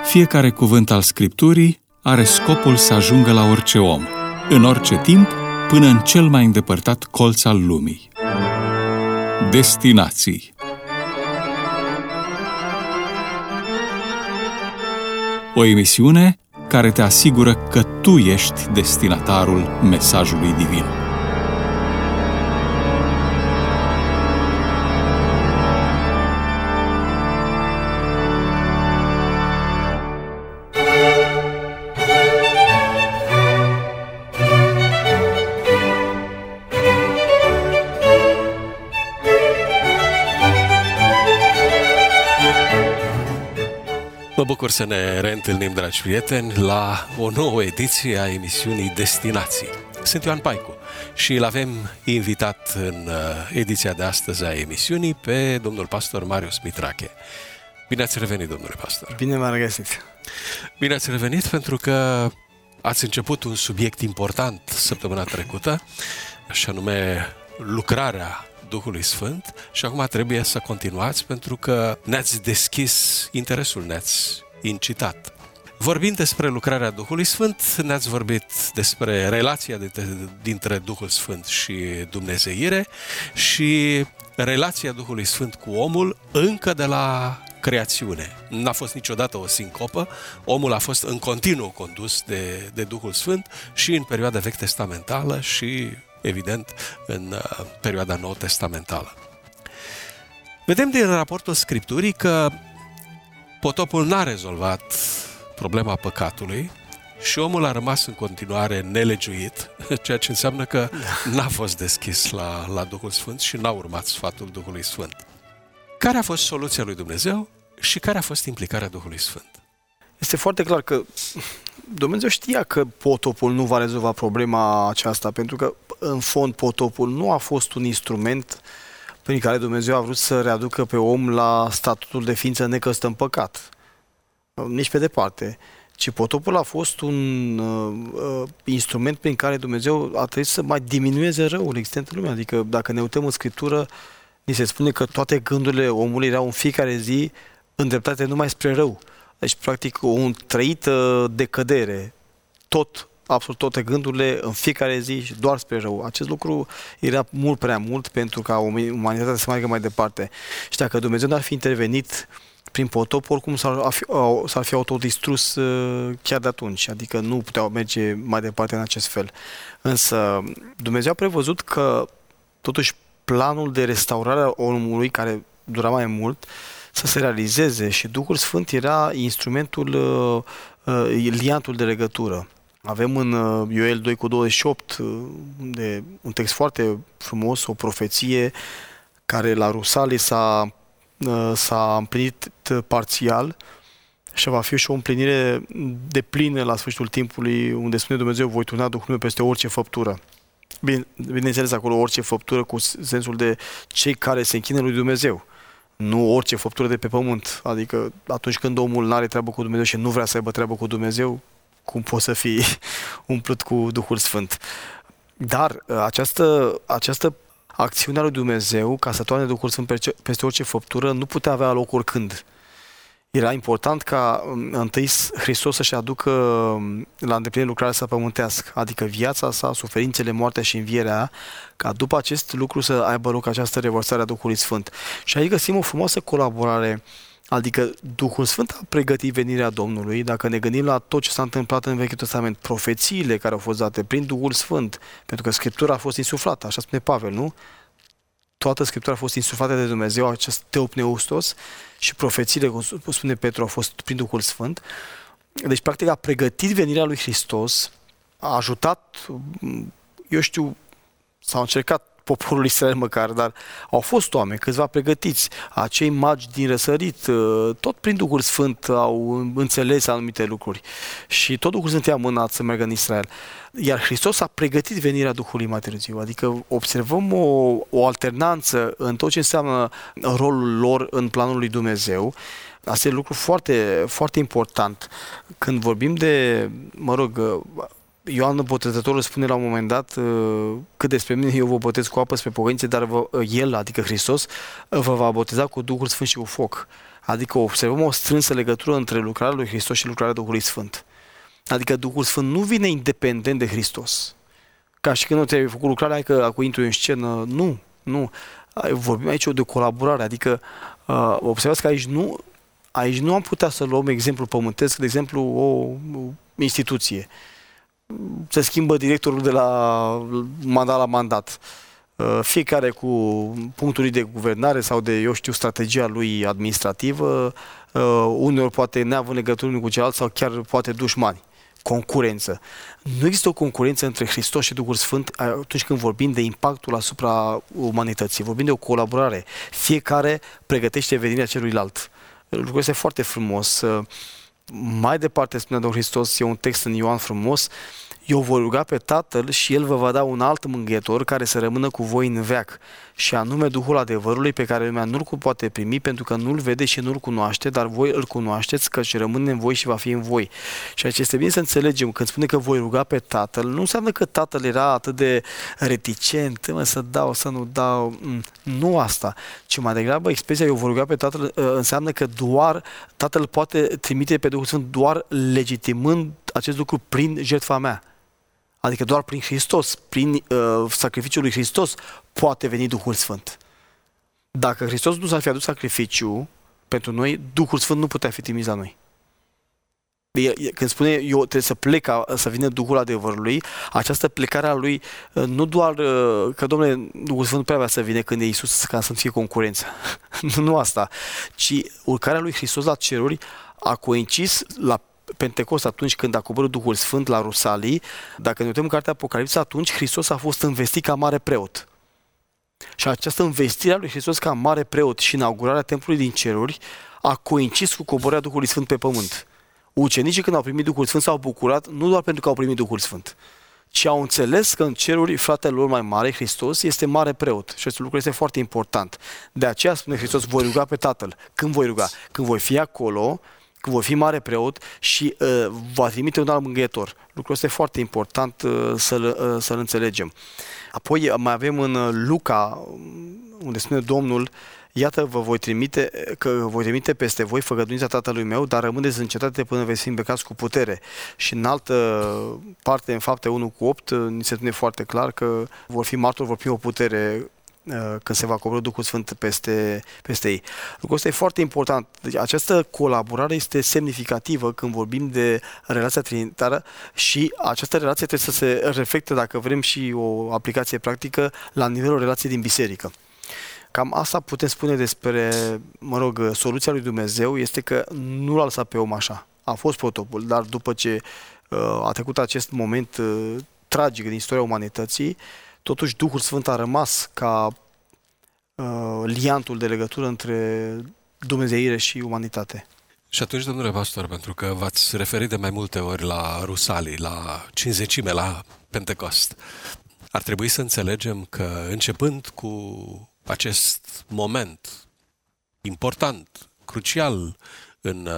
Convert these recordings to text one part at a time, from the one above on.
Fiecare cuvânt al Scripturii are scopul să ajungă la orice om, în orice timp, până în cel mai îndepărtat colț al lumii. Destinații. O emisiune care te asigură că tu ești destinatarul mesajului divin. Mă bucur să ne reîntâlnim, dragi prieteni, la o nouă ediție a emisiunii Destinații. Sunt Ioan Paicu și îl avem invitat în ediția de astăzi a emisiunii pe domnul pastor Marius Mitrache. Bine ați revenit, domnule pastor! Bine m-am regăsit! Bine ați revenit pentru că ați început un subiect important săptămâna trecută, și anume lucrarea Duhului Sfânt, și acum trebuie să continuați pentru că ne-ați deschis interesul, ne-ați incitat. Vorbind despre lucrarea Duhului Sfânt, ne-ați vorbit despre relația dintre Duhul Sfânt și dumnezeire și relația Duhului Sfânt cu omul încă de la creațiune. N-a fost niciodată o sincopă, omul a fost în continuu condus de Duhul Sfânt și în perioada vechi testamentală și evident, în perioada nou-testamentală. Vedem din raportul Scripturii că potopul n-a rezolvat problema păcatului și omul a rămas în continuare nelegiuit, ceea ce înseamnă că n-a fost deschis la Duhul Sfânt și n-a urmat sfatul Duhului Sfânt. Care a fost soluția lui Dumnezeu și care a fost implicarea Duhului Sfânt? Este foarte clar că Dumnezeu știa că potopul nu va rezolva problema aceasta, pentru că, în fond, potopul nu a fost un instrument prin care Dumnezeu a vrut să readucă pe om la statutul de ființă necăstă în păcat. Nici pe departe. Ci potopul a fost un instrument prin care Dumnezeu a trebuit să mai diminueze răul existent în lume. Adică, dacă ne uităm în Scriptură, ni se spune că toate gândurile omului erau în fiecare zi îndreptate numai spre rău. Deci, practic, o trăită decădere. Absolut toate gândurile în fiecare zi și doar spre rău. Acest lucru era mult prea mult pentru ca umanitatea să meargă mai departe. Și dacă Dumnezeu n-ar fi intervenit prin potop, oricum s-ar fi autodistrus chiar de atunci. Adică nu puteau merge mai departe în acest fel. Însă Dumnezeu a prevăzut că totuși planul de restaurare a omului, care dura mai mult, să se realizeze și Duhul Sfânt era instrumentul, liantul de legătură. Avem în Ioel 2:28 un text foarte frumos, o profeție care la Rusalii s-a împlinit parțial și va fi și o împlinire deplină la sfârșitul timpului, unde spune Dumnezeu: voi turna Duhul meu peste orice făptură. Bineînțeles, acolo orice făptură cu sensul de cei care se închină lui Dumnezeu. Nu orice făptură de pe pământ. Adică atunci când omul nu are treabă cu Dumnezeu și nu vrea să aibă treabă cu Dumnezeu, cum poți să fii umplut cu Duhul Sfânt? Dar această acțiune a lui Dumnezeu, ca să toarne Duhul Sfânt peste orice făptură, nu putea avea loc oricând. Era important ca întâi Hristos să-și aducă la îndeplinire lucrarea sa pământească, adică viața sa, suferințele, moartea și învierea, ca după acest lucru să aibă loc această revărsare a Duhului Sfânt. Și aici găsim o frumoasă colaborare, adică Duhul Sfânt a pregătit venirea Domnului. Dacă ne gândim la tot ce s-a întâmplat în Vechiul Testament, profețiile care au fost date prin Duhul Sfânt, pentru că Scriptura a fost insuflată, așa spune Pavel, nu? Toată Scriptura a fost insuflată de Dumnezeu, acest teopneustos, și profețiile, cum spune Petru, au fost prin Duhul Sfânt. Deci, practic, a pregătit venirea lui Hristos, a ajutat, eu știu, s-au încercat poporul Israel măcar, dar au fost oameni, câțiva pregătiți, acei magi din răsărit, tot prin Duhul Sfânt au înțeles anumite lucruri și tot Duhul Sfânt i-a mânat să meargă în Israel. Iar Hristos a pregătit venirea Duhului mai târziu, adică observăm o alternanță în tot ce înseamnă rolul lor în planul lui Dumnezeu. Asta e un lucru foarte, foarte important. Când vorbim de, Ioan Botezătorul spune la un moment dat că despre mine eu vă botez cu apă spre pocăință, dar El, adică Hristos, vă va boteza cu Duhul Sfânt și cu foc. Adică observăm o strânsă legătură între lucrarea lui Hristos și lucrarea Duhului Sfânt. Adică Duhul Sfânt nu vine independent de Hristos. Ca și când nu ți-ai făcut lucrarea, hai că acum intru în scenă. Nu. Vorbim aici de colaborare. Adică observați că aici nu am putea să luăm exemplu pământesc, de exemplu o instituție. Se schimbă directorul de la mandat la mandat. Fiecare cu punctul lui de guvernare sau de, strategia lui administrativă, uneori poate neavă legături unul cu celălalt sau chiar poate dușmani. Concurență. Nu există o concurență între Hristos și Duhul Sfânt atunci când vorbim de impactul asupra umanității. Vorbim de o colaborare. Fiecare pregătește venirea celuilalt. Lucrul este foarte frumos. Mai departe spune Domnul Hristos, e un text în Ioan frumos, eu voi ruga pe Tatăl și El vă va da un alt mângâietor care să rămână cu voi în veac, și anume Duhul adevărului pe care lumea nu-l poate primi pentru că nu-l vede și nu-l cunoaște, dar voi îl cunoașteți căci rămâne în voi și va fi în voi. Și aici este bine să înțelegem, când spune că voi ruga pe Tatăl, nu înseamnă că Tatăl era atât de reticent, să dau, să nu dau, nu asta, ci mai degrabă expresia eu voi ruga pe Tatăl înseamnă că doar Tatăl poate trimite pe Duhul Sfânt doar legitimând acest lucru prin jertfa mea. Adică doar prin Hristos, prin sacrificiul lui Hristos poate veni Duhul Sfânt. Dacă Hristos nu s-ar fi adus sacrificiu pentru noi, Duhul Sfânt nu putea fi trimis la noi. Când spune eu trebuie să plec să vină Duhul adevărului, această plecare a lui nu doar că, domnule, Duhul Sfânt nu prea vrea să vină când e Iisus ca să nu fie concurență. Nu asta. Ci urcarea lui Hristos la ceruri a coincis la Pentecost, atunci când a coborât Duhul Sfânt la Rusalii. Dacă ne uităm în cartea Apocalipsa, atunci Hristos a fost învestit ca mare preot. Și această învestire a lui Hristos ca mare preot și inaugurarea templului din ceruri a coincis cu coborârea Duhului Sfânt pe pământ. Ucenicii, când au primit Duhul Sfânt, s-au bucurat nu doar pentru că au primit Duhul Sfânt, ci au înțeles că în ceruri fratele lor mai mare, Hristos, este mare preot. Și acest lucru este foarte important. De aceea spune Hristos, voi ruga pe Tatăl. Când voi ruga? Când voi fi acolo, când voi fi mare preot și va trimite un alt mângâietor. Lucrul este foarte important să-l înțelegem. Apoi mai avem în Luca, unde spune Domnul, iată, voi trimite peste voi făgăduința Tatălui meu, dar rămâneți în cetate până veți fi îmbrăcați cu putere. Și în altă parte, în Fapte 1:8, ni se spune foarte clar că vor fi martori, vor fi o putere când se va coborî Duhul Sfânt peste ei. Lucrul ăsta e foarte important. Deci această colaborare este semnificativă când vorbim de relația trinitară și această relație trebuie să se reflecte, dacă vrem și o aplicație practică, la nivelul relației din biserică. Cam asta putem spune despre, soluția lui Dumnezeu este că nu l-a lăsat pe om așa. A fost potopul, dar după ce a trecut acest moment tragic din istoria umanității, totuși Duhul Sfânt a rămas ca liantul de legătură între dumnezeire și umanitate. Și atunci, domnule pastor, pentru că v-ați referit de mai multe ori la Rusalii, la Cincizecime, la Pentecost, ar trebui să înțelegem că începând cu acest moment important, crucial în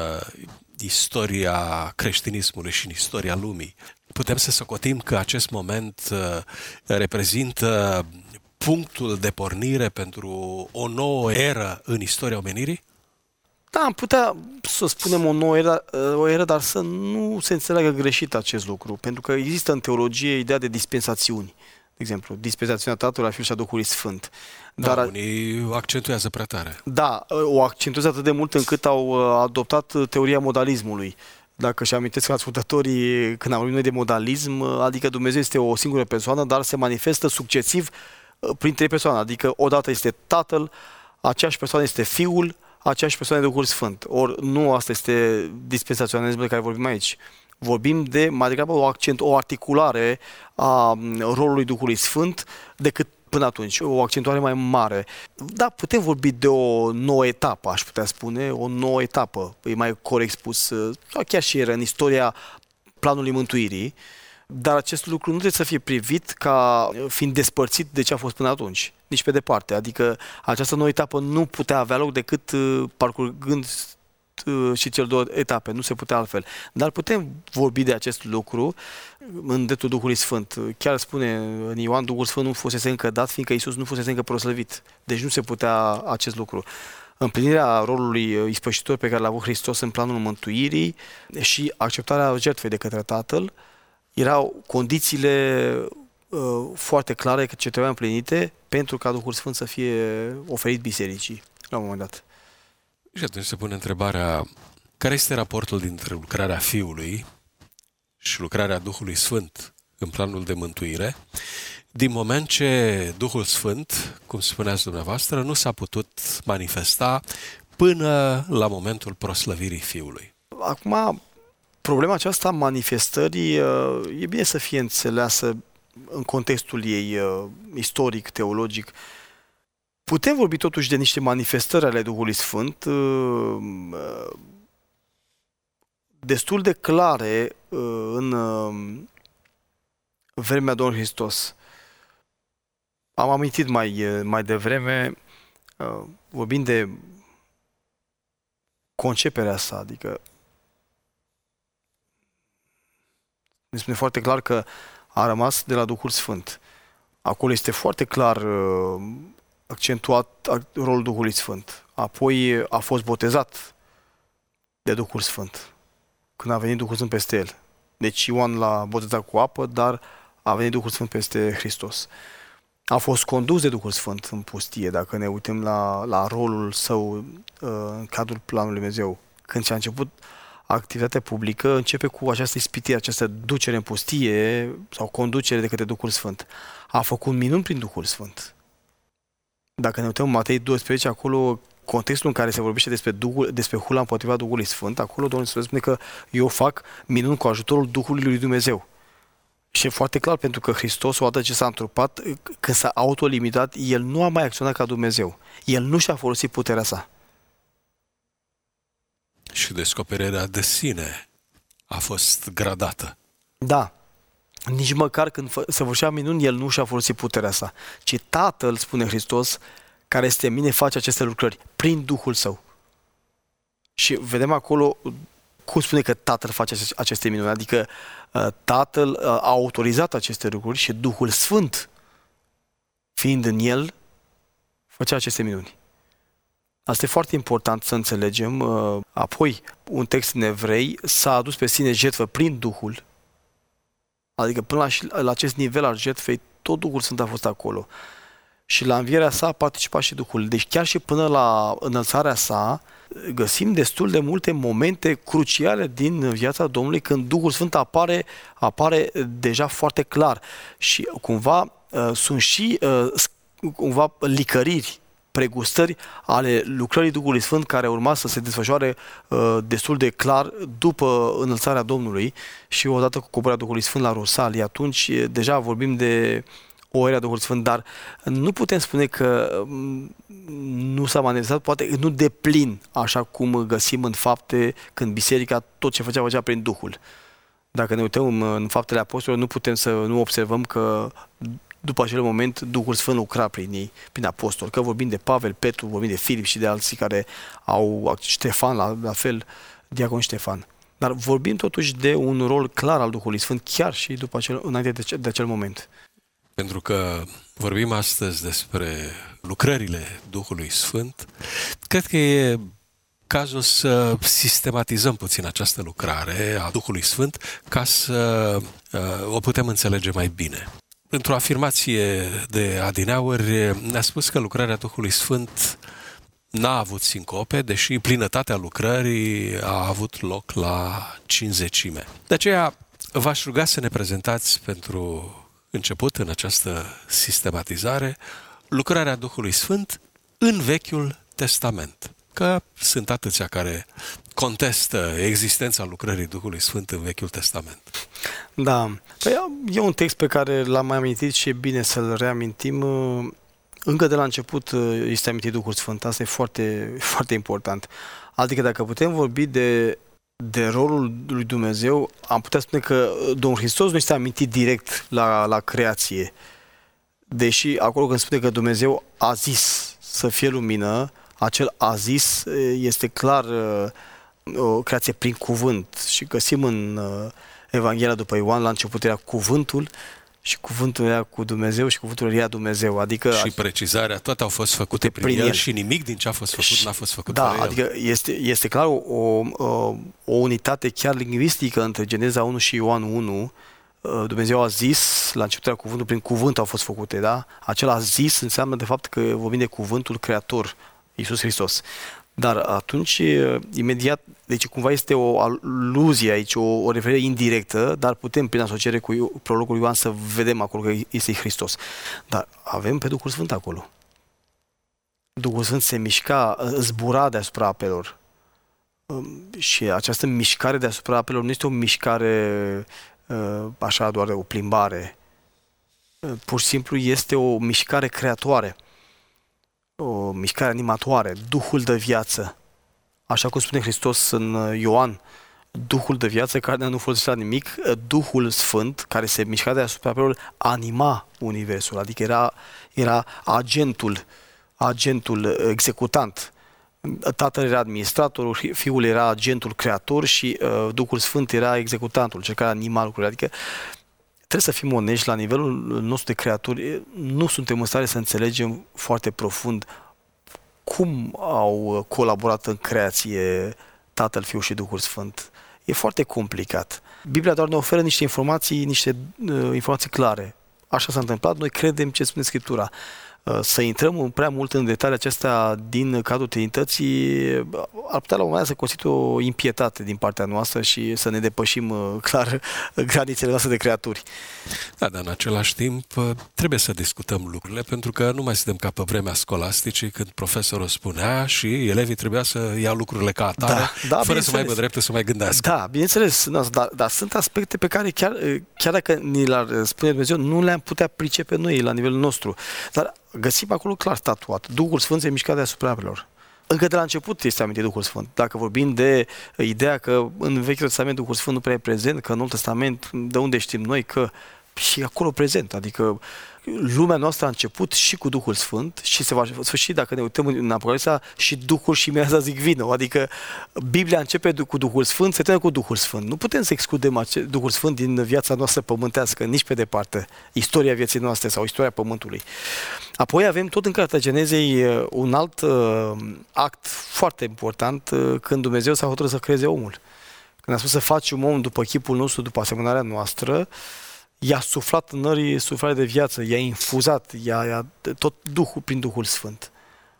istoria creștinismului și în istoria lumii, putem să socotim că acest moment reprezintă punctul de pornire pentru o nouă eră în istoria omenirii? Da, am putea să spunem o eră, dar să nu se înțeleagă greșit acest lucru, pentru că există în teologie ideea de dispensațiuni. De exemplu, dispensațiunea Tatălui, a Fiului și a Duhului Sfânt. Dar unii o accentuează prea tare. Da, o accentuează atât de mult încât au adoptat teoria modalismului. Dacă își amintesc ascultătorii, când am vorbit noi de modalism, adică Dumnezeu este o singură persoană, dar se manifestă succesiv prin trei persoane. Adică odată este Tatăl, aceeași persoană este Fiul, aceeași persoană este Duhul Sfânt. Ori nu asta este dispensaționalismul de care vorbim aici. Vorbim de mai degrabă o articulare a rolului Duhului Sfânt decât până atunci, o accentuare mai mare. Da, putem vorbi de o nouă etapă, aș putea spune, o nouă etapă, e mai corect spus, sau chiar și era în istoria planului mântuirii, dar acest lucru nu trebuie să fie privit ca fiind despărțit de ce a fost până atunci, nici pe departe. Adică această nouă etapă nu putea avea loc decât parcurgând și cel două etape, nu se putea altfel. Dar putem vorbi de acest lucru în dreptul Duhului Sfânt. Chiar spune în Ioan, Duhul Sfânt nu fusese încă dat, fiindcă Iisus nu fusese încă proslăvit. Deci nu se putea acest lucru. Împlinirea rolului ispășitor pe care l-a avut Hristos în planul mântuirii și acceptarea jertfei de către Tatăl erau condițiile foarte clare ce trebuiau împlinite pentru ca Duhul Sfânt să fie oferit bisericii la un moment dat. Și atunci se pune întrebarea, care este raportul dintre lucrarea Fiului și lucrarea Duhului Sfânt în planul de mântuire, din moment ce Duhul Sfânt, cum spuneați dumneavoastră, nu s-a putut manifesta până la momentul proslăvirii Fiului. Acum, problema aceasta manifestării e bine să fie înțeleasă în contextul ei istoric, teologic. Putem vorbi totuși de niște manifestări ale Duhului Sfânt destul de clare în vremea Domnului Hristos. Am amintit mai devreme, vorbind de conceperea sa, adică ne spune foarte clar că a rămas de la Duhul Sfânt. Acolo este foarte clar accentuat rolul Duhului Sfânt. Apoi a fost botezat de Duhul Sfânt când a venit Duhul Sfânt peste el. Deci Ioan l-a botezat cu apă, dar a venit Duhul Sfânt peste Hristos. A fost condus de Duhul Sfânt în pustie, dacă ne uităm la rolul său în cadrul planului Dumnezeu. Când și-a început activitatea publică, începe cu această ispitire, această ducere în pustie sau conducere de către Duhul Sfânt. A făcut minuni prin Duhul Sfânt. Dacă ne uităm în Matei 12, acolo, contextul în care se vorbește despre hula împotriva Duhului Sfânt, acolo Domnul Iisus spune că eu fac minuni cu ajutorul Duhului lui Dumnezeu. Și e foarte clar, pentru că Hristos, odată ce s-a întrupat, când s-a autolimitat, El nu a mai acționat ca Dumnezeu. El nu și-a folosit puterea sa. Și descoperirea de sine a fost gradată. Da. Nici măcar când se făcea minuni, El nu și-a folosit puterea sa. Ci Tatăl, spune Hristos, care este în mine, face aceste lucrări prin Duhul Său. Și vedem acolo cum spune că Tatăl face aceste minuni. Adică Tatăl a autorizat aceste lucruri și Duhul Sfânt, fiind în El, făcea aceste minuni. Asta e foarte important să înțelegem. Apoi, un text în Evrei s-a adus pe sine jertfă prin Duhul, adică până la acest nivel al jertfei, tot Duhul Sfânt a fost acolo. Și la învierea sa a participat și Duhul. Deci chiar și până la înălțarea sa, găsim destul de multe momente cruciale din viața Domnului când Duhul Sfânt apare deja foarte clar. Și cumva sunt și cumva licăriri, pregustări ale lucrării Duhului Sfânt care urma să se desfășoare destul de clar după înălțarea Domnului și odată cu coborârea Duhului Sfânt la Rusalii. Atunci deja vorbim de o era Duhului Sfânt, dar nu putem spune că nu s-a manifestat, poate nu deplin, așa cum găsim în Fapte, când biserica tot ce făcea prin Duhul. Dacă ne uităm în Faptele Apostolilor, nu putem să nu observăm că după acel moment Duhul Sfânt lucra prin ei, prin apostoli, că vorbim de Pavel, Petru, vorbim de Filip și de alții care au, Ștefan, la fel, diacon Ștefan. Dar vorbim totuși de un rol clar al Duhului Sfânt, chiar și înainte de acel moment. Pentru că vorbim astăzi despre lucrările Duhului Sfânt, cred că e cazul să sistematizăm puțin această lucrare a Duhului Sfânt ca să o putem înțelege mai bine. Într-o afirmație de adineauri ne-a spus că lucrarea Duhului Sfânt n-a avut sincope, deși plinătatea lucrării a avut loc la cincizecime. De aceea v-aș ruga să ne prezentați pentru început în această sistematizare lucrarea Duhului Sfânt în Vechiul Testament. Că sunt atâția care contestă existența lucrării Duhului Sfânt în Vechiul Testament. Da. Păi e un text pe care l-am mai amintit și e bine să-l reamintim. Încă de la început este amintit Duhul Sfânt. Asta e foarte, foarte important. Adică dacă putem vorbi de rolul lui Dumnezeu, am putea spune că Domnul Hristos nu este amintit direct la creație. Deși acolo când spune că Dumnezeu a zis să fie lumină, acel a zis este clar o creație prin cuvânt și găsim în Evanghelia după Ioan, la început era cuvântul și cuvântul era cu Dumnezeu și cuvântul era Dumnezeu. Adică și precizarea, toate au fost făcute prin el și nimic din ce a fost făcut n-a fost făcut fără el. Adică este clar o unitate chiar lingvistică între Geneza 1 și Ioan 1. Dumnezeu a zis, la începutul cuvântul, prin cuvânt au fost făcute, da? Acela zis înseamnă de fapt că vorbim de cuvântul creator, Iisus Hristos. Dar atunci, imediat, deci cumva este o aluzie aici, o referire indirectă, dar putem, prin asociere cu prologul Ioan, să vedem acolo că este Hristos. Dar avem pe Duhul Sfânt acolo. Duhul Sfânt se mișca, zbura deasupra apelor. Și această mișcare deasupra apelor nu este o mișcare așa, doar o plimbare. Pur și simplu este o mișcare creatoare. O mișcare animatoare, Duhul de viață. Așa cum spune Hristos în Ioan, Duhul de viață care nu folosește la nimic, Duhul Sfânt care se mișca deasupra apelor anima universul, adică era agentul executant. Tatăl era administratorul, Fiul era agentul creator și Duhul Sfânt era executantul, cel care anima lucrurile. Adică trebuie să fim onești, la nivelul nostru de creatori, nu suntem în stare să înțelegem foarte profund cum au colaborat în creație Tatăl, Fiul și Duhul Sfânt. E foarte complicat. Biblia doar ne oferă niște informații clare. Așa s-a întâmplat, noi credem ce spune Scriptura. Să intrăm prea mult în detalii acestea din cadrul Trinității ar putea la un moment dat să constituie o impietate din partea noastră și să ne depășim clar granițele noastre de creaturi. Da, dar în același timp trebuie să discutăm lucrurile, pentru că nu mai suntem ca pe vremea scolasticii, când profesorul spunea și elevii trebuia să ia lucrurile ca atare, fără să mai aibă dreptul să mai gândească. Da, bineînțeles, dar sunt aspecte pe care chiar dacă ni le-ar spune Dumnezeu, nu le-am putea pricepe noi la nivelul nostru. Dar găsim acolo clar statuat. Duhul Sfânt se mișca deasupra apelor. Încă de la început este amintit Duhul Sfânt. Dacă vorbim de ideea că în Vechiul Testament Duhul Sfânt nu prea e prezent, că în Noul Testament, de unde știm noi că și acolo prezent. Adică lumea noastră a început și cu Duhul Sfânt și se va sfârși, dacă ne uităm în Apocalipsa, și Duhul și mi-a zic vină. Adică Biblia începe cu Duhul Sfânt, se termină cu Duhul Sfânt. Nu putem să excludem Duhul Sfânt din viața noastră pământească, nici pe departe, istoria vieții noastre sau istoria Pământului. Apoi avem tot în Cartea Genezei un alt act foarte important, când Dumnezeu s-a hotărât să creeze omul. Când a spus să facem om după chipul nostru, după asemănarea noastră, i-a suflat în nării suflare de viață, i-a infuzat, i-a tot Duhul prin Duhul Sfânt.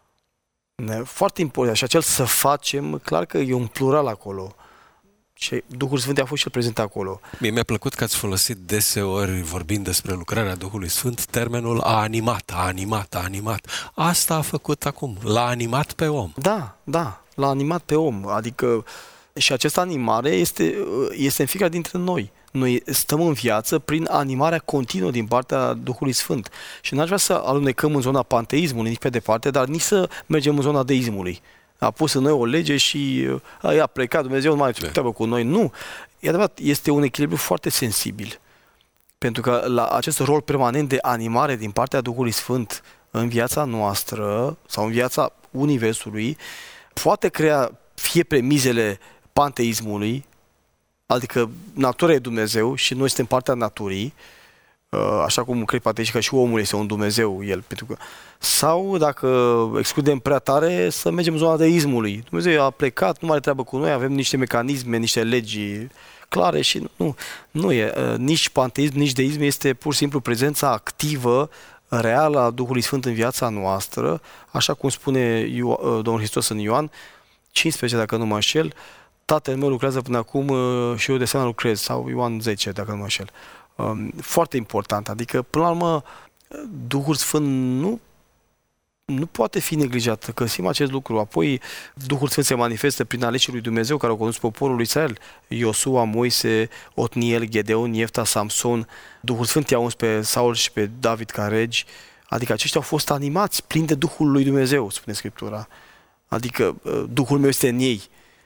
Foarte important. Și acel să facem, clar că e un plural acolo. Și Duhul Sfânt a fost și el prezent acolo. Mie mi-a plăcut că ați folosit deseori, vorbind despre lucrarea Duhului Sfânt, termenul a animat. Asta a făcut acum, l-a animat pe om. Da, l-a animat pe om. Adică și această animare este în fiecare dintre noi. Noi stăm în viață prin animarea continuă din partea Duhului Sfânt. Și n-aș vrea să alunecăm în zona panteismului, nici pe departe, dar nici să mergem în zona deismului. A pus în noi o lege și a plecat, Dumnezeu nu mai are treabă cu noi. Nu. E adevărat, este un echilibru foarte sensibil. Pentru că la acest rol permanent de animare din partea Duhului Sfânt în viața noastră sau în viața Universului poate crea fie premizele panteismului, adică natura e Dumnezeu și noi suntem partea naturii, așa cum cred pateiști că și omul este un Dumnezeu el, pentru că sau dacă excludem prea tare să mergem în zona deismului. Dumnezeu a plecat, nu mai are treabă cu noi, avem niște mecanisme, niște legi clare și nu e. Nici panteism, nici deism, este pur și simplu prezența activă, reală a Duhului Sfânt în viața noastră, așa cum spune Domnul Hristos în Ioan 15, dacă nu mă înșel, Tatăl meu lucrează până acum și eu de asemenea lucrez, sau Ioan 10, dacă nu mă înșel. Foarte important, adică până la urmă Duhul Sfânt nu poate fi neglijat, că găsim acest lucru. Apoi Duhul Sfânt se manifestă prin aleșii lui Dumnezeu care au condus poporul lui Israel. Iosua, Moise, Otniel, Gedeon, Iefta, Samson. Duhul Sfânt i-a uns pe Saul și pe David ca regi. Adică aceștia au fost animați, plini de Duhul lui Dumnezeu, spune Scriptura. Adică Duhul meu este în ei.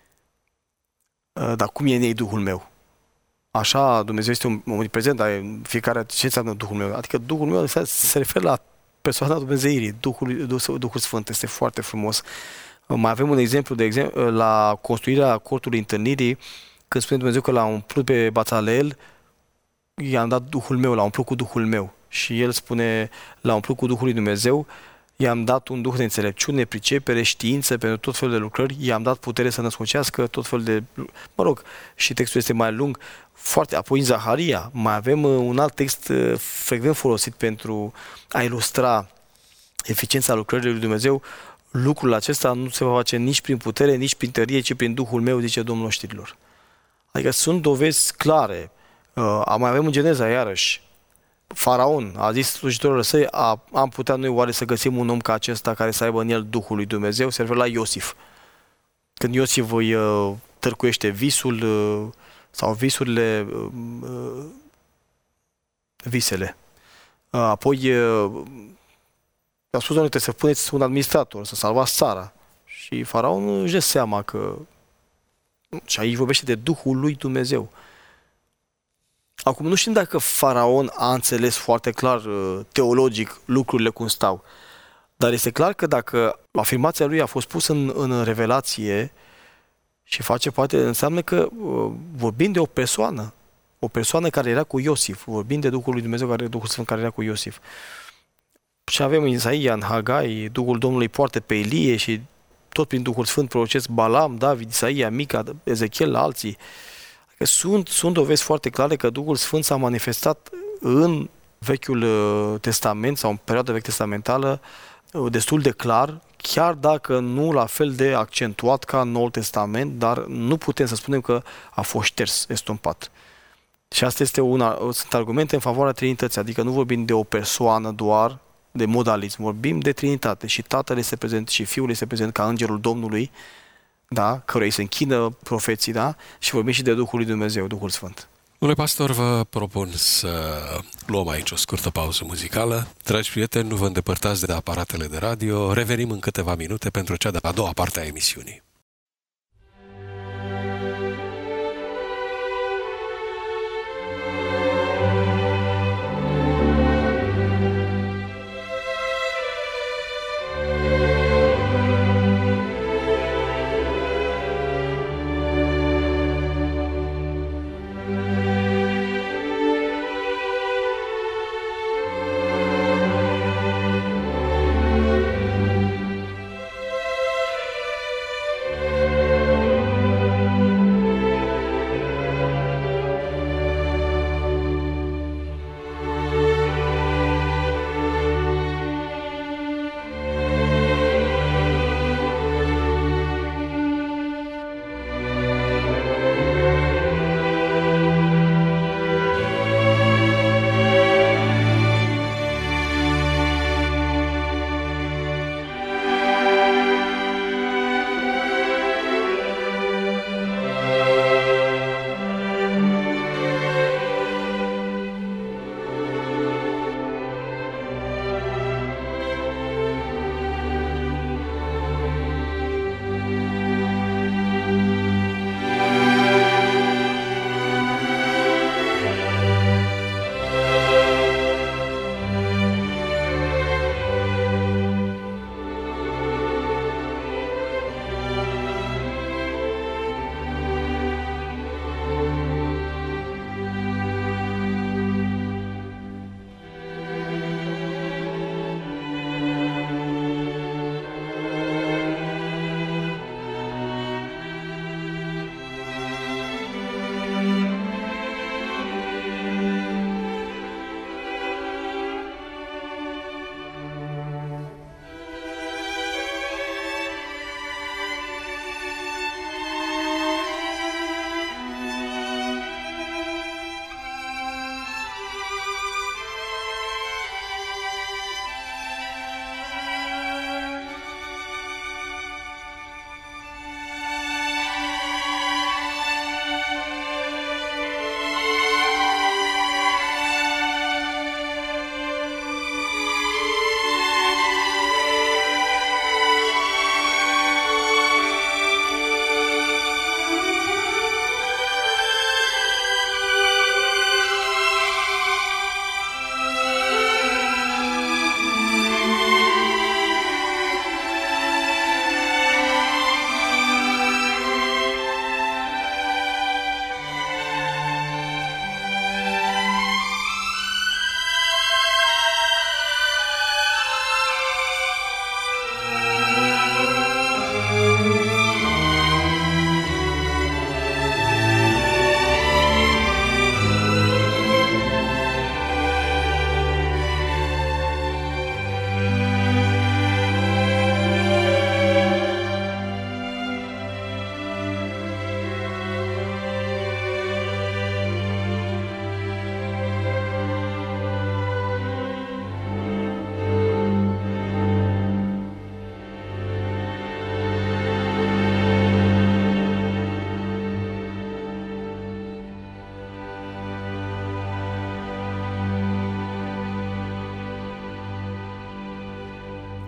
Dar cum e în ei Duhul meu? Așa, Dumnezeu este un omniprezent, dar fiecare ce înseamnă Duhul meu? Adică Duhul meu se referă la persoana Dumnezeirii, Duhul Sfânt, este foarte frumos Mai avem un exemplu, de exemplu, la construirea cortului întâlnirii, când spune Dumnezeu că l-a umplut pe Bațaleel, i-am dat Duhul meu, l-a umplut cu Duhul meu. Și el spune, l-a umplut cu Duhul lui Dumnezeu, i-am dat un duh de înțelepciune, pricepere, știință pentru tot felul de lucrări, i-am dat putere să născocească tot felul de... Mă rog, și textul este mai lung, foarte. Apoi în Zaharia mai avem un alt text frecvent folosit pentru a ilustra eficiența lucrării lui Dumnezeu. Lucrul acesta nu se va face nici prin putere, nici prin tărie, ci prin Duhul meu, zice Domnul oștirilor. Adică sunt dovezi clare. Mai avem în Geneza, iarăși, Faraon a zis slujitorilor săi, am putea noi oare să găsim un om ca acesta care să aibă în el Duhul lui Dumnezeu? Se referă la Iosif. Când Iosif îi târcuiește visul sau visele. Apoi a spus, Doamne, trebuie să puneți un administrator, să salvați țara. Și Faraon își dă seama că... Și aici vorbește de Duhul lui Dumnezeu. Acum, nu știm dacă Faraon a înțeles foarte clar, teologic, lucrurile cum stau. Dar este clar că dacă afirmația lui a fost pusă în revelație și face parte, înseamnă că vorbim de o persoană care era cu Iosif, vorbim de Duhul lui Dumnezeu, Duhul Sfânt care era cu Iosif. Și avem în Isaia, în Hagai, Duhul Domnului poartă pe Ilie și tot prin Duhul Sfânt prorocesc Balam, David, Isaia, Mica, Ezechiel, alții. Sunt dovezi foarte clare că Duhul Sfânt s-a manifestat în Vechiul Testament sau în perioada vechi testamentală destul de clar, chiar dacă nu la fel de accentuat ca în Noul Testament, dar nu putem să spunem că a fost șters, estompat. Și asta sunt argumente în favoarea Trinității, adică nu vorbim de o persoană doar, de modalism, vorbim de Trinitate și Tatăl este prezent și Fiul este prezent ca Îngerul Domnului, da, căruia îi se închină profeții, da, și vorbim și de Duhul lui Dumnezeu, Duhul Sfânt. Domnule pastor, vă propun să luăm aici o scurtă pauză muzicală. Dragi prieteni, nu vă îndepărtați de aparatele de radio, revenim în câteva minute pentru cea de-a doua parte a emisiunii.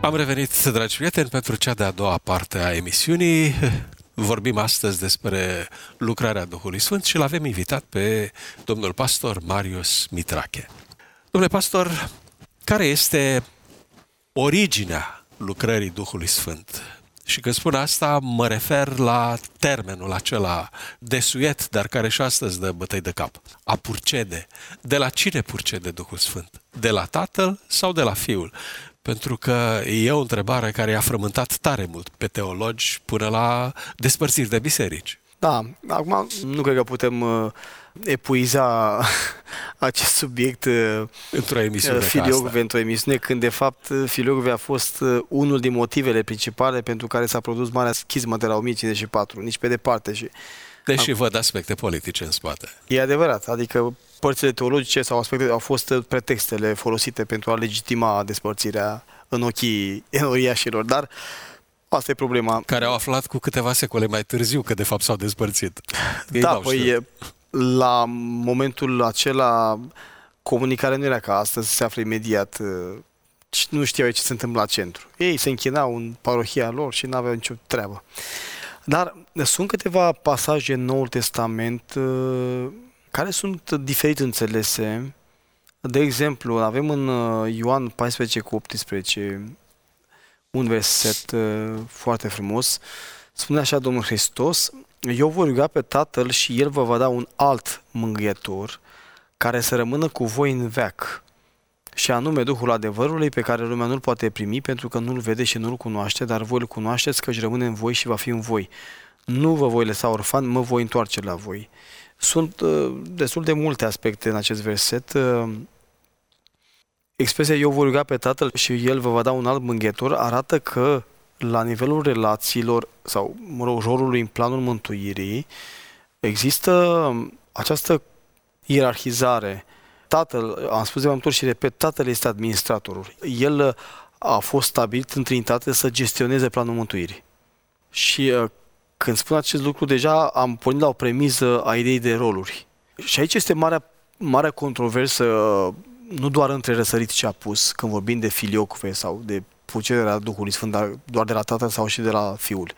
Am revenit, dragi prieteni, pentru cea de-a doua parte a emisiunii. Vorbim astăzi despre lucrarea Duhului Sfânt și l-avem invitat pe domnul pastor Marius Mitrache. Domnule pastor, care este originea lucrării Duhului Sfânt? Și când spun asta, mă refer la termenul acela desuet, dar care și astăzi dă bătăi de cap. A purcede. De la cine purcede Duhul Sfânt? De la Tatăl sau de la Fiul? Pentru că e o întrebare care i-a frământat tare mult pe teologi până la despărțiri de biserici. Da, acum nu cred că putem epuiza acest subiect într-o emisiune Filioque, într-o emisiune, când de fapt Filioque a fost unul din motivele principale pentru care s-a produs marea schismă de la 1054, nici pe departe. Deși văd aspecte politice în spate. E adevărat, adică părțile teologice sau aspecte au fost pretextele folosite pentru a legitima despărțirea în ochii enoriașilor, dar asta e problema. Care au aflat cu câteva secole mai târziu că de fapt s-au despărțit. Da, la momentul acela comunicarea nu era ca astăzi, se află imediat, nu știau ce se întâmplă la centru. Ei se închinau în parohia lor și nu aveau nicio treabă. Dar sunt câteva pasaje în Noul Testament care sunt diferit înțelese. De exemplu, avem în Ioan 14:18 un verset foarte frumos. Spune așa Domnul Hristos: eu voi ruga pe Tatăl și El vă va da un alt mângâietor care să rămână cu voi în veac, și anume Duhul adevărului, pe care lumea nu-l poate primi pentru că nu-l vede și nu-l cunoaște, dar voi îl cunoașteți că își rămâne în voi și va fi în voi. Nu vă voi lăsa orfan, mă voi întoarce la voi. Sunt destul de multe aspecte în acest verset. Expresia eu voi ruga pe Tatăl și El vă va da un alt mângâietor arată că la nivelul relațiilor sau, rolului în planul mântuirii există această ierarhizare. Tatăl, am spus de mai multe ori și repet, Tatăl este administratorul. El a fost stabilit în Trinitate să gestioneze planul mântuirii. Și când spun acest lucru, deja am pornit la o premiză a ideii de roluri. Și aici este marea controversă, nu doar între răsărit și apus, când vorbim de Filioque sau de purcederea Duhului Sfânt, dar doar de la Tatăl sau și de la Fiul.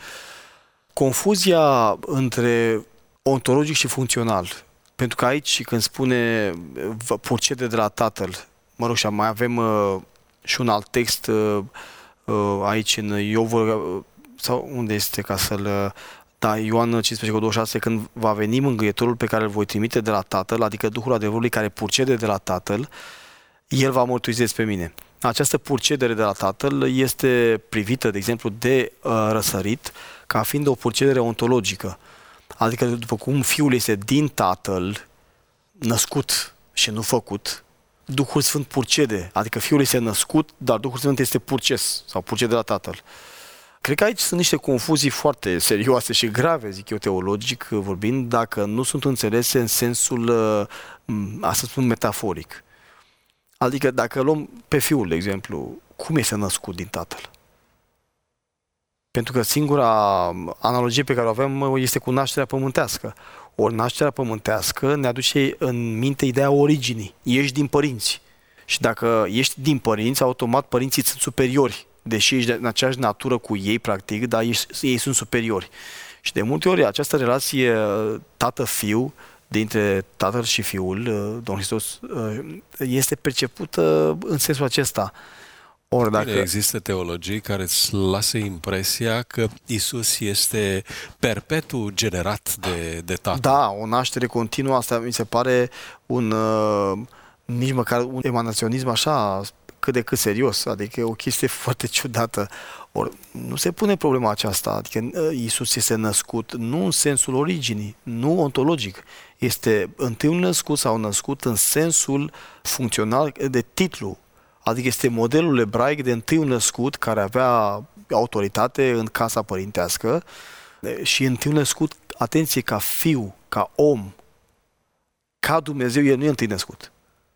Confuzia între ontologic și funcțional. Pentru că aici, când spune purcede de la Tatăl, mă rog, și mai avem și un alt text aici în Iov, sau unde este ca să-l... Da, Ioan 15:26, când va veni mângâietorul pe care îl voi trimite de la Tatăl, adică Duhul adevărului care purcede de la Tatăl, El va mărturisi despre mine. Această purcedere de la Tatăl este privită, de exemplu, de răsărit ca fiind o purcedere ontologică. Adică după cum Fiul este din Tatăl, născut și nu făcut, Duhul Sfânt purcede, adică Fiul este născut, dar Duhul Sfânt este purces sau purcede de la Tatăl. Cred că aici sunt niște confuzii foarte serioase și grave, zic eu, teologic vorbind, dacă nu sunt înțelese în sensul, să spun, metaforic. Adică dacă luăm pe Fiul, de exemplu, cum este născut din Tatăl? Pentru că singura analogie pe care o avem este cu nașterea pământească. Ori nașterea pământească ne aduce în minte ideea originii. Ești din părinți. Și dacă ești din părinți, automat părinții sunt superiori. Deși ești în aceeași natură cu ei, practic, dar ei sunt superiori. Și de multe ori această relație tată-fiu, dintre Tatăl și Fiul, Domnul Hristos, este percepută în sensul acesta. Ori dacă... Există teologii care îți lasă impresia că Iisus este perpetu generat de Tatăl. Da, o naștere continuă, asta mi se pare nici măcar un emanaționism așa cât de cât serios, adică e o chestie foarte ciudată. Ori nu se pune problema aceasta, adică Iisus este născut nu în sensul originii, nu ontologic. Este întâi născut sau născut în sensul funcțional de titlu. Adică este modelul ebraic de întâi născut care avea autoritate în casa părintească și întâi născut, atenție, ca fiu, ca om, ca Dumnezeu, el nu e întâi născut.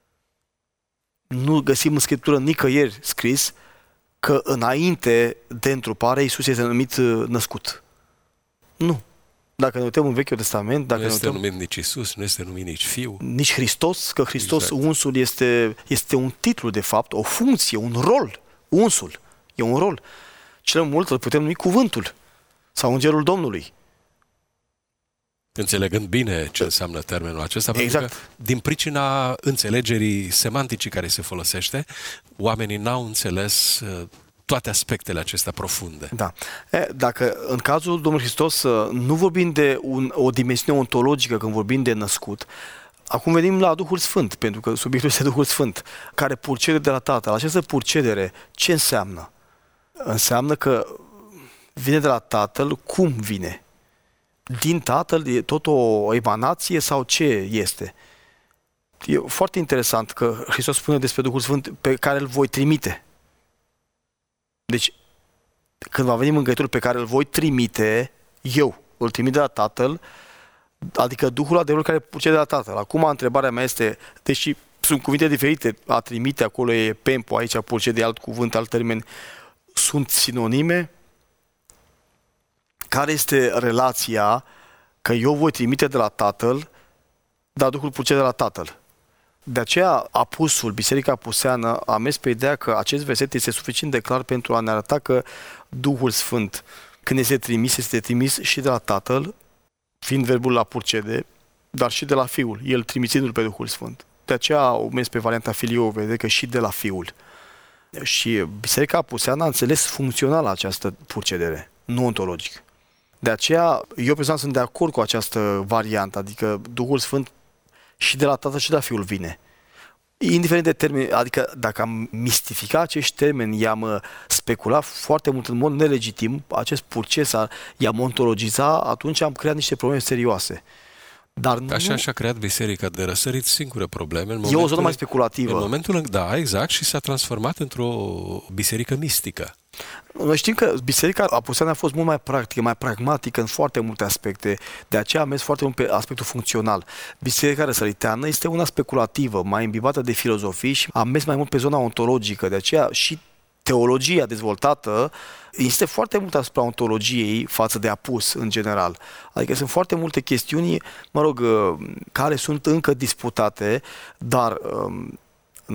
Nu găsim în Scriptură nicăieri scris că înainte de întrupare Iisus este numit născut. Nu. Dacă ne uităm în Vechiul Testament... Nu este numit nici Iisus, nu este numit nici Fiul. Nici Hristos, că Hristos, exact. Unsul este un titlu, de fapt, o funcție, un rol, unsul. E un rol. Cel mult îl putem numi cuvântul sau îngerul Domnului. Înțelegând bine ce înseamnă termenul acesta, pentru că din pricina înțelegerii semanticii care se folosește, oamenii n-au înțeles toate aspectele acestea profunde. Da. Dacă în cazul Domnului Hristos nu vorbim de o dimensiune ontologică când vorbim de născut, acum venim la Duhul Sfânt, pentru că subiectul este Duhul Sfânt, care purcede de la Tatăl. Această purcedere, ce înseamnă? Înseamnă că vine de la Tatăl. Cum vine? Din Tatăl e tot o emanație sau ce este? E foarte interesant că Hristos spune despre Duhul Sfânt pe care îl voi trimite. Deci, când va veni Mângâietorul pe care îl voi trimite, eu îl trimit de la Tatăl, adică Duhul adevărul care purcede de la Tatăl. Acum, întrebarea mea este, deși sunt cuvinte diferite, a trimite, acolo e pempo, aici purcede de alt cuvânt, alt termen, sunt sinonime? Care este relația că eu voi trimite de la Tatăl, dar Duhul purcede de la Tatăl? De aceea Apusul, Biserica Apuseană, a mers pe ideea că acest verset este suficient de clar pentru a ne arăta că Duhul Sfânt, când este trimis și de la Tatăl, fiind verbul la purcede, dar și de la Fiul, El trimițându-L pe Duhul Sfânt. De aceea au mers pe varianta filio, vede că și de la Fiul. Și Biserica Apuseană a înțeles funcțional această purcedere, nu ontologic. De aceea, eu personal sunt de acord cu această variantă, adică Duhul Sfânt și de la Tatăl și de la Fiul vine. Indiferent de termeni, adică dacă am mistificat acești termeni, i-am speculat foarte mult în mod nelegitim, acest proces i-am ontologizat, atunci am creat niște probleme serioase. Dar Așa și-a creat biserica de răsărit singure probleme. E o zonă mai speculativă. În momentul da, exact, și s-a transformat într-o biserică mistică. Noi știm că Biserica Apuseană a fost mult mai practică, mai pragmatică în foarte multe aspecte, de aceea a mers foarte mult pe aspectul funcțional. Biserica răsăriteană este una speculativă, mai imbibată de filozofii și a mers mai mult pe zona ontologică, de aceea și teologia dezvoltată este foarte mult asupra ontologiei față de Apus în general. Adică sunt foarte multe chestiuni, care sunt încă disputate, dar în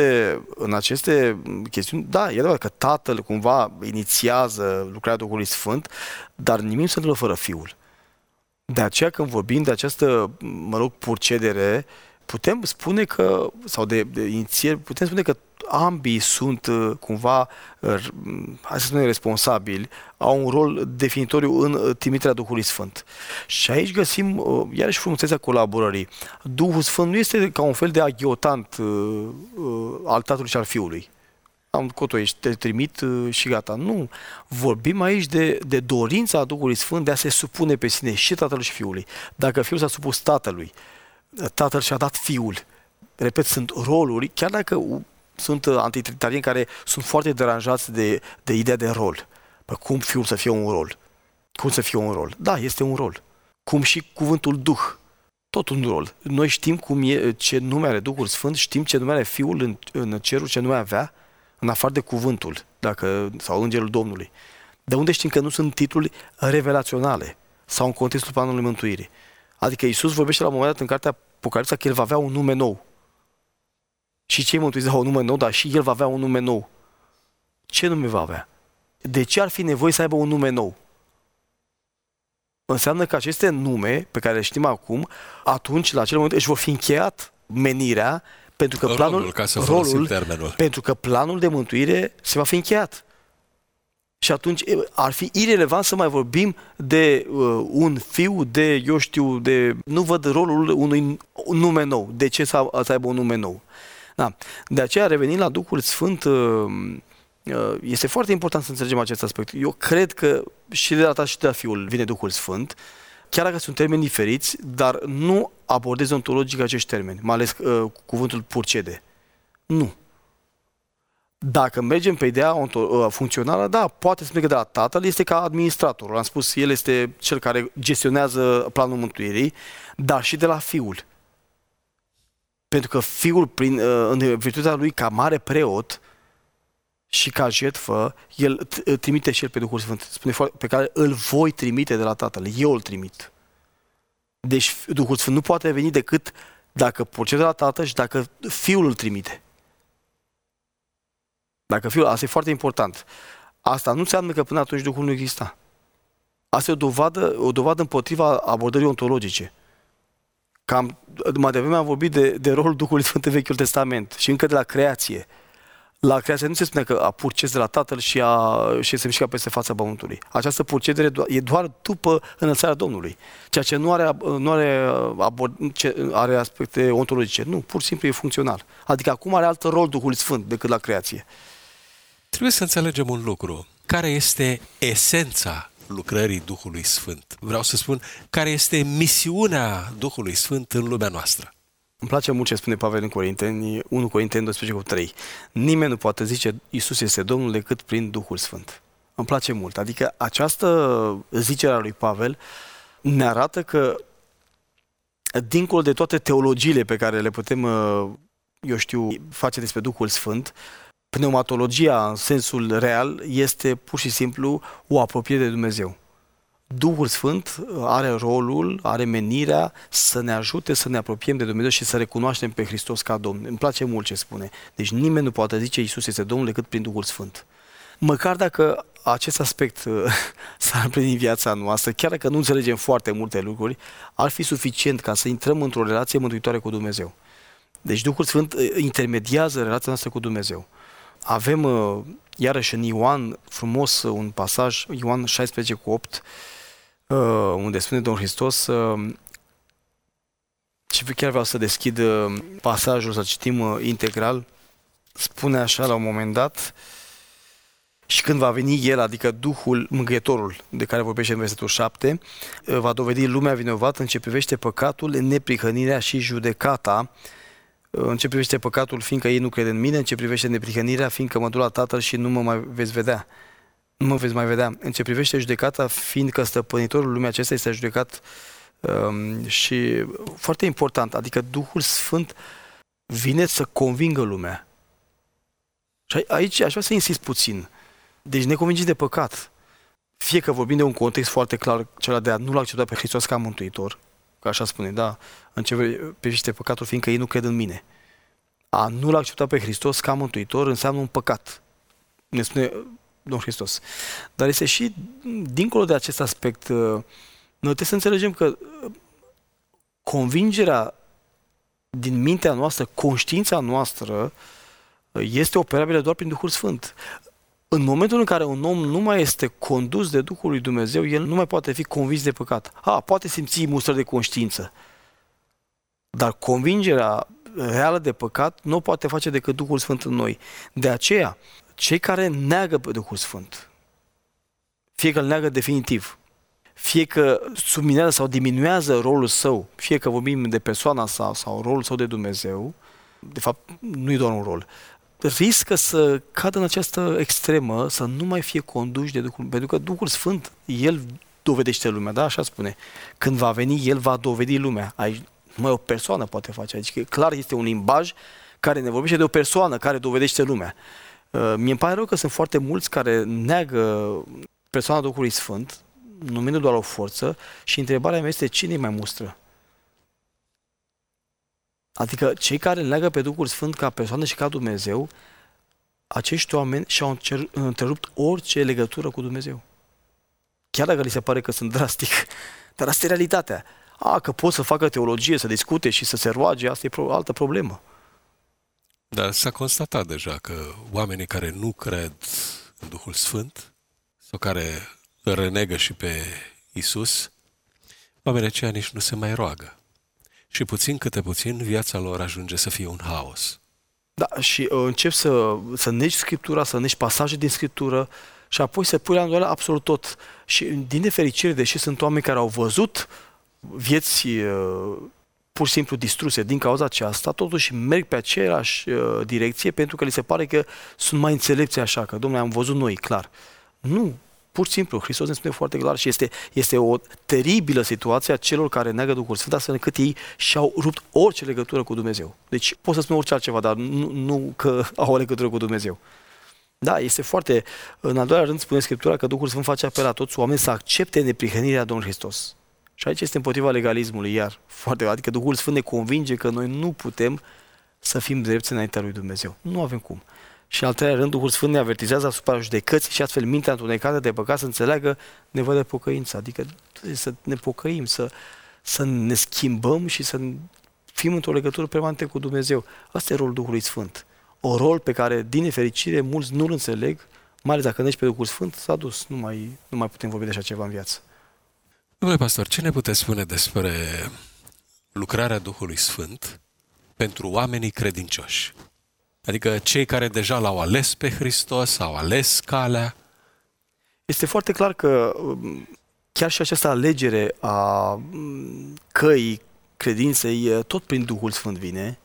aceste chestiuni, da, e adevărat că Tatăl cumva inițiază lucrarea Duhului Sfânt, dar nimic nu se întâmplă fără Fiul. De aceea când vorbim de această, purcedere, putem spune că, sau de inițiere, putem spune că ambii sunt cumva, hai să spunem, responsabili, au un rol definitoriu în trimiterea Duhului Sfânt. Și aici găsim, iarăși, frumusețea colaborării. Duhul Sfânt nu este ca un fel de aghiotant al Tatălui și al Fiului. Am coto, ești, te trimit și gata. Nu. Vorbim aici de dorința Duhului Sfânt de a se supune pe sine și Tatălui și Fiului. Dacă Fiul s-a supus Tatălui, Tatăl și-a dat Fiul. Repet, sunt roluri, chiar dacă sunt antitrinitarieni care sunt foarte deranjați de ideea de rol. Păi cum Fiul să fie un rol? Cum să fie un rol? Da, este un rol. Cum și cuvântul Duh. Tot un rol. Noi știm ce nume are Duhul Sfânt, știm ce nume are Fiul în cerul, ce nume avea, în afară de cuvântul, sau îngerul Domnului. De unde știm că nu sunt titluri revelaționale sau în contextul planului mântuirii? Adică Iisus vorbește la un moment dat în cartea Apocalipsa că El va avea un nume nou. Și cei mântuiți au un nume nou, dar și El va avea un nume nou. Ce nume va avea? De ce ar fi nevoie să aibă un nume nou? Înseamnă că aceste nume, pe care le știm acum, atunci, la acel moment, își vor fi încheiat menirea, pentru că pentru că planul de mântuire se va fi încheiat. Și atunci ar fi irelevant să mai vorbim de un fiu, nu văd rolul unui nume nou. De ce să aibă un nume nou? Da. De aceea, revenind la Duhul Sfânt, este foarte important să înțelegem acest aspect. Eu cred că și de la Tatăl și de la Fiul vine Duhul Sfânt, chiar dacă sunt termeni diferiți, dar nu abordez ontologic acești termeni, mai ales cuvântul purcede. Nu. Dacă mergem pe ideea funcțională, da, poate să mergă de la Tatăl, este ca administrator. Am spus, el este cel care gestionează planul mântuirii, dar și de la Fiul. Pentru că Fiul, în virtutea lui ca mare preot și ca jertfă, el trimite și el pe Duhul Sfânt, spune, pe care îl voi trimite de la Tatăl. Eu îl trimit. Deci Duhul Sfânt nu poate veni decât dacă procede de la Tatăl și dacă Fiul îl trimite. Dacă Fiul, asta e foarte important. Asta nu înseamnă că până atunci Duhul nu exista. Asta e o dovadă împotriva abordării ontologice. Cam mai devreme am vorbit de rolul Duhului Sfânt în Vechiul Testament și încă de la creație. La creație nu se spune că a purces de la Tatăl și se mișcă peste fața pământului. Această purcedere e doar după înălțarea Domnului, ceea ce nu are aspecte ontologice. Nu, pur și simplu e funcțional. Adică acum are alt rol Duhul Sfânt decât la creație. Trebuie să înțelegem un lucru. Care este esența lucrării Duhului Sfânt? Vreau să spun, care este misiunea Duhului Sfânt în lumea noastră? Îmi place mult ce spune Pavel în Corinteni, 1 Corinteni 12:3. Nimeni nu poate zice Iisus este Domnul decât prin Duhul Sfânt. Îmi place mult. Adică această zicere a lui Pavel ne arată că dincolo de toate teologiile pe care le putem, face despre Duhul Sfânt, pneumatologia în sensul real este pur și simplu o apropiere de Dumnezeu. Duhul Sfânt are rolul, are menirea să ne ajute să ne apropiem de Dumnezeu și să recunoaștem pe Hristos ca Domn. Îmi place mult ce spune. Deci nimeni nu poate zice Iisus este Domnul decât prin Duhul Sfânt. Măcar dacă acest aspect s-ar împlini în viața noastră, chiar dacă nu înțelegem foarte multe lucruri, ar fi suficient ca să intrăm într-o relație mântuitoare cu Dumnezeu. Deci Duhul Sfânt intermediază relația noastră cu Dumnezeu. Avem, iarăși în Ioan, frumos un pasaj, Ioan 16:8, unde spune Domnul Hristos, și chiar vreau să deschid pasajul, să citim integral, spune așa la un moment dat, și când va veni El, adică Duhul Mângâietorul, de care vorbește în versetul 7, va dovedi lumea vinovată în ce privește păcatul, neprihănirea și judecata, în ce privește păcatul, fiindcă ei nu cred în mine, în ce privește neprihănirea, fiindcă mă duc la Tatăl și nu mă veți mai vedea. În ce privește judecata, fiindcă stăpânitorul lumii acesta este judecat și foarte important, adică Duhul Sfânt vine să convingă lumea. Și aici aș vrea să insist puțin. Deci ne convingem de păcat. Fie că vorbim de un context foarte clar, cel de a nu-L accepta pe Hristos ca Mântuitor, că așa spune, da, în ce privește păcatul, fiindcă ei nu cred în mine. A nu-L accepta pe Hristos ca Mântuitor înseamnă un păcat. Ne spune Domnul Hristos. Dar este și, dincolo de acest aspect, noi trebuie să înțelegem că convingerea din mintea noastră, conștiința noastră, este operabilă doar prin Duhul Sfânt. În momentul în care un om nu mai este condus de Duhul lui Dumnezeu, el nu mai poate fi convins de păcat. Poate simți mustrări de conștiință, dar convingerea reală de păcat nu o poate face decât Duhul Sfânt în noi. De aceea, cei care neagă pe Duhul Sfânt, fie că îl neagă definitiv, fie că subminează sau diminuează rolul său, fie că vorbim de persoana sau rolul său de Dumnezeu, de fapt nu e doar un rol, riscă să cadă în această extremă, să nu mai fie conduși de Duhul, pentru că Duhul Sfânt, El dovedește lumea, da? Așa spune. Când va veni, El va dovedi lumea. Aici, o persoană poate face, adică clar este un limbaj care ne vorbește de o persoană care dovedește lumea. Mi-e pare rău că sunt foarte mulți care neagă persoana Duhului Sfânt, numindu-l doar o forță, și întrebarea mea este cine mai mustră? Adică cei care îl neagă pe Duhul Sfânt ca persoană și ca Dumnezeu, acești oameni și-au întrerupt orice legătură cu Dumnezeu. Chiar dacă li se pare că sunt drastic, dar asta e realitatea. Că pot să facă teologie, să discute și să se roage, asta e altă problemă. Dar s-a constatat deja că oamenii care nu cred în Duhul Sfânt sau care renegă și pe Iisus, oamenii aceia nici nu se mai roagă. Și puțin câte puțin viața lor ajunge să fie un haos. Da, și încep să negi Scriptura, să negi pasaje din Scriptură și apoi să pui la îndoială absolut tot. Și din nefericire, deși sunt oameni care au văzut vieți pur și simplu distruse din cauza aceasta, totuși merg pe aceeași direcție pentru că li se pare că sunt mai înțelepți așa, că, domnule, am văzut noi, clar. Nu, pur și simplu, Hristos ne spune foarte clar și este o teribilă situație a celor care neagă Duhul Sfânt, astfel încât ei și-au rupt orice legătură cu Dumnezeu. Deci pot să spun orice altceva, dar nu că au o legătură cu Dumnezeu. Da, este foarte... În al doilea rând spune Scriptura că Duhul Sfânt face apel la toți oameni să accepte neprihănirea Domnului Hristos. Și aici este împotriva legalismului, iar foarte, adică Duhul Sfânt ne convinge că noi nu putem să fim drepți înaintea lui Dumnezeu. Nu avem cum. Și al treilea rând, Duhul Sfânt ne avertizează asupra judecății și astfel mintea întunecată de păcat să înțeleagă nevoia de pocăință. Adică să ne pocăim, să ne schimbăm și să fim într-o legătură permanentă cu Dumnezeu. Asta e rolul Duhului Sfânt. O rol pe care, din nefericire, mulți nu-l înțeleg, mai ales dacă nești pe Duhul Sfânt, s-a dus. Nu mai putem vorbi de așa ceva în viață. Domnule pastor, ce ne puteți spune despre lucrarea Duhului Sfânt pentru oamenii credincioși? Adică cei care deja l-au ales pe Hristos, au ales calea. Este foarte clar că chiar și această alegere a căii credinței, tot prin Duhul Sfânt vine.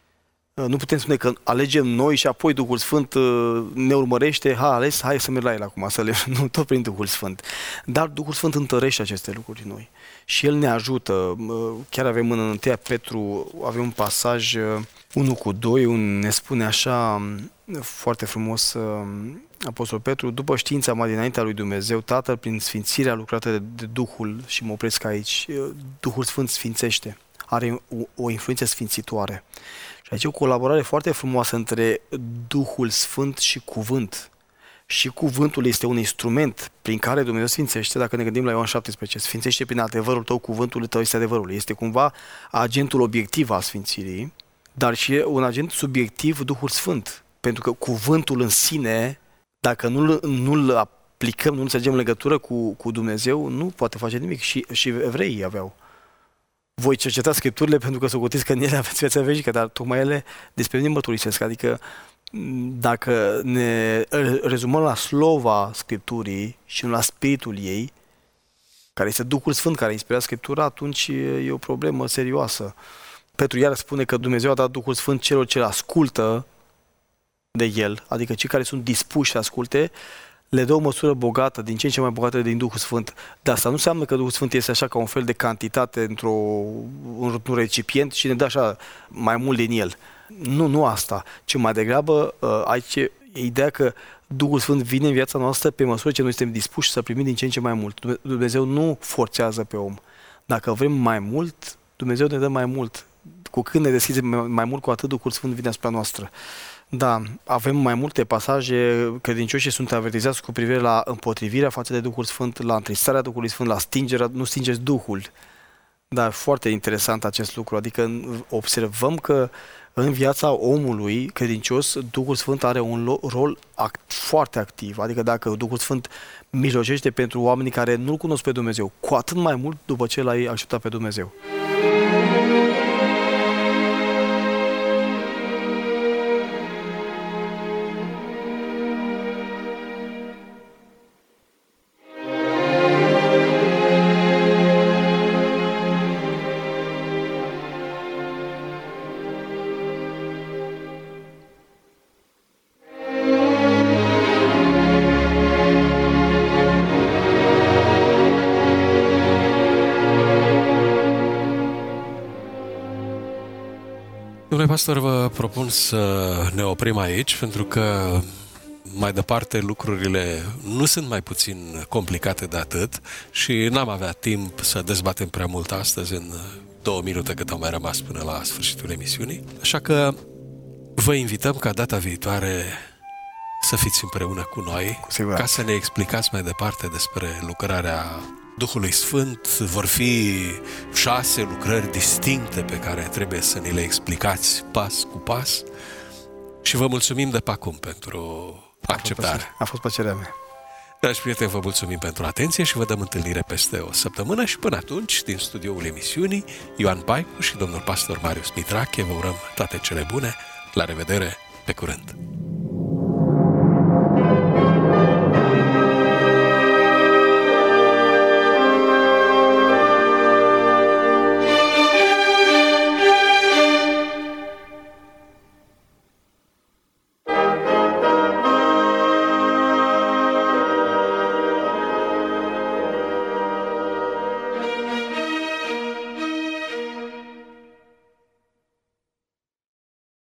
Nu putem spune că alegem noi și apoi Duhul Sfânt ne urmărește, hai să merg la el acum, nu, tot prin Duhul Sfânt. Dar Duhul Sfânt întărește aceste lucruri în noi și El ne ajută. Chiar avem în 1 Petru, avem un pasaj 1:2, ne spune așa foarte frumos Apostol Petru: după știința mai dinaintea lui Dumnezeu Tatăl, prin sfințirea lucrată de Duhul, și mă opresc aici, Duhul Sfânt sfințește, are o influență sfințitoare. Și aici e o colaborare foarte frumoasă între Duhul Sfânt și cuvânt. Și cuvântul este un instrument prin care Dumnezeu sfințește. Dacă ne gândim la Ioan 17, sfințește prin adevărul tău, cuvântul tău este adevărul. Este cumva agentul obiectiv al sfințirii, dar și un agent subiectiv, Duhul Sfânt. Pentru că cuvântul în sine, dacă nu-l aplicăm, nu înțelegem în legătură cu Dumnezeu, nu poate face nimic. Și evreii aveau. Voi cercetați Scripturile pentru că socotiți că în ele aveți viața veșnică, dar tocmai ele despre mine mărturisesc. Adică dacă ne rezumăm la slova Scripturii și nu la spiritul ei, care este Duhul Sfânt care inspira Scriptura, atunci e o problemă serioasă. Petru iar spune că Dumnezeu a dat Duhul Sfânt celor ce ascultă de El, adică cei care sunt dispuși să asculte, le dă o măsură bogată, din ce în ce mai bogată din Duhul Sfânt. Dar asta nu înseamnă că Duhul Sfânt este așa ca un fel de cantitate într-un recipient și ne dă așa mai mult din el. Nu asta, ci mai degrabă aici e ideea că Duhul Sfânt vine în viața noastră pe măsură ce noi suntem dispuși să primim din ce în ce mai mult. Dumnezeu nu forțează pe om. Dacă vrem mai mult, Dumnezeu ne dă mai mult. Cu cât ne deschidem mai mult, cu atât Duhul Sfânt vine asupra noastră. Da, avem mai multe pasaje, credincioșii sunt avertizați cu privire la împotrivirea față de Duhul Sfânt, la întristarea Duhului Sfânt, la stingerea, nu stingeți Duhul. Dar foarte interesant acest lucru, adică observăm că în viața omului credincios, Duhul Sfânt are un rol foarte activ, adică dacă Duhul Sfânt mijlocește pentru oamenii care nu-L cunosc pe Dumnezeu, cu atât mai mult după ce l-ai acceptat pe Dumnezeu. Domnule pastor, vă propun să ne oprim aici, pentru că mai departe lucrurile nu sunt mai puțin complicate de atât și n-am avea timp să dezbatem prea mult astăzi în 2 minute cât au mai rămas până la sfârșitul emisiunii. Așa că vă invităm ca data viitoare să fiți împreună cu noi, ca să ne explicați mai departe despre lucrarea Duhului Sfânt. Vor fi 6 lucrări distincte pe care trebuie să ni le explicați pas cu pas și vă mulțumim de pe acum pentru acceptare. A fost plăcerea mea. Dragi prieteni, vă mulțumim pentru atenție și vă dăm întâlnire peste o săptămână și până atunci, din studioul emisiunii, Ioan Paicu și domnul pastor Marius Mitrache vă urăm toate cele bune. La revedere, pe curând!